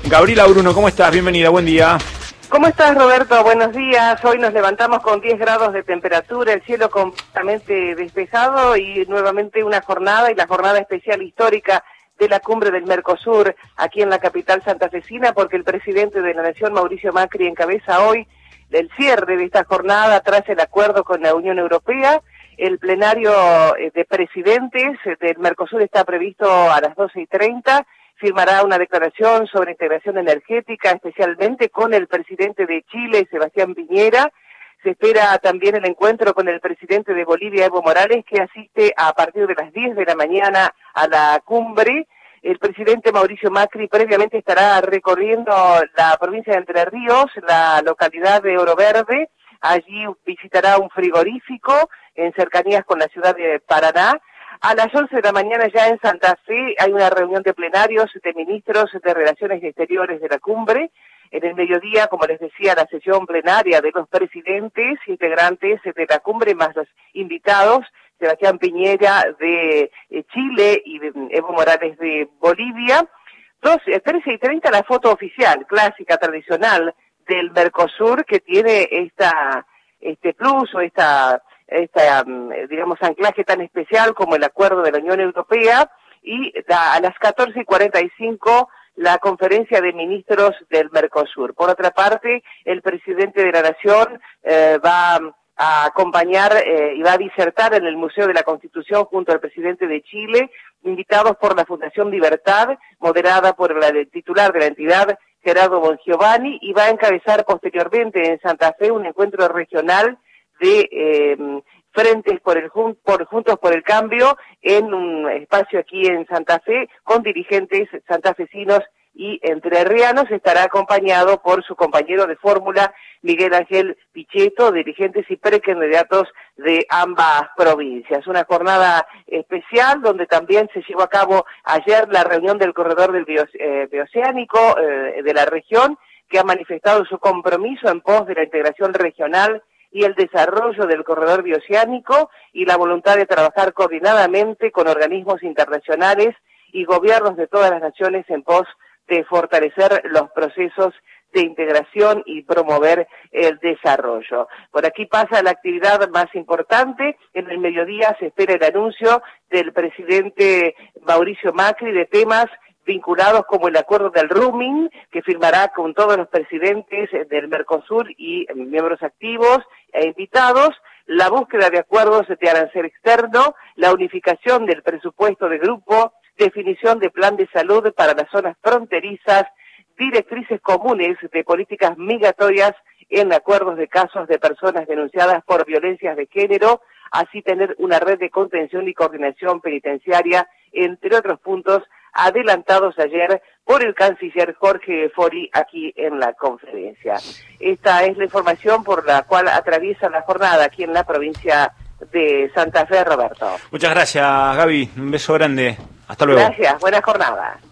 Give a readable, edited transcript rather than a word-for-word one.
Gabriela Bruno, ¿cómo estás? Bienvenida, buen día. ¿Cómo estás, Roberto? Buenos días. Hoy nos levantamos con 10 grados de temperatura, el cielo completamente despejado y nuevamente una jornada, y la jornada especial histórica de la cumbre del Mercosur aquí en la capital santafesina, porque el presidente de la Nación, Mauricio Macri, encabeza hoy el cierre de esta jornada tras el acuerdo con la Unión Europea. El plenario de presidentes del Mercosur está previsto a las 12:30. Firmará una declaración sobre integración energética, especialmente con el presidente de Chile, Sebastián Piñera. Se espera también el encuentro con el presidente de Bolivia, Evo Morales, que asiste a partir de las 10 de la mañana a la cumbre. El presidente Mauricio Macri previamente estará recorriendo la provincia de Entre Ríos, la localidad de Oro Verde. Allí visitará un frigorífico en cercanías con la ciudad de Paraná. A las 11 de la mañana ya en Santa Fe hay una reunión de plenarios de ministros de Relaciones Exteriores de la cumbre. En el mediodía, como les decía, la sesión plenaria de los presidentes integrantes de la cumbre, más los invitados, Sebastián Piñera de Chile y de Evo Morales de Bolivia. 13:30 la foto oficial, clásica, tradicional del Mercosur, que tiene este plus o digamos, anclaje tan especial como el acuerdo de la Unión Europea, y a las 14:45 la conferencia de ministros del Mercosur. Por otra parte, el presidente de la Nación va a acompañar y va a disertar en el Museo de la Constitución junto al presidente de Chile, invitados por la Fundación Libertad, moderada por el titular de la entidad, Gerardo Bongiovanni, y va a encabezar posteriormente en Santa Fe un encuentro regional de Frentes Juntos por el Cambio, en un espacio aquí en Santa Fe, con dirigentes santafesinos y entrerrianos. Estará acompañado por su compañero de fórmula, Miguel Ángel Pichetto, dirigentes y precandidatos de ambas provincias. Una jornada especial donde también se llevó a cabo ayer la reunión del corredor del bioceánico de la región, que ha manifestado su compromiso en pos de la integración regional y el desarrollo del corredor bioceánico, y la voluntad de trabajar coordinadamente con organismos internacionales y gobiernos de todas las naciones en pos de fortalecer los procesos de integración y promover el desarrollo. Por aquí pasa la actividad más importante. En el mediodía se espera el anuncio del presidente Mauricio Macri de temas vinculados como el acuerdo del roaming, que firmará con todos los presidentes del Mercosur y miembros activos e invitados, la búsqueda de acuerdos de arancel externo, la unificación del presupuesto de grupo, definición de plan de salud para las zonas fronterizas, directrices comunes de políticas migratorias en acuerdos de casos de personas denunciadas por violencias de género, así tener una red de contención y coordinación penitenciaria, entre otros puntos adelantados ayer por el canciller Jorge Fori aquí en la conferencia. Esta es la información por la cual atraviesa la jornada aquí en la provincia de Santa Fe, Roberto. Muchas gracias, Gaby. Un beso grande. Hasta luego. Gracias, buena jornada.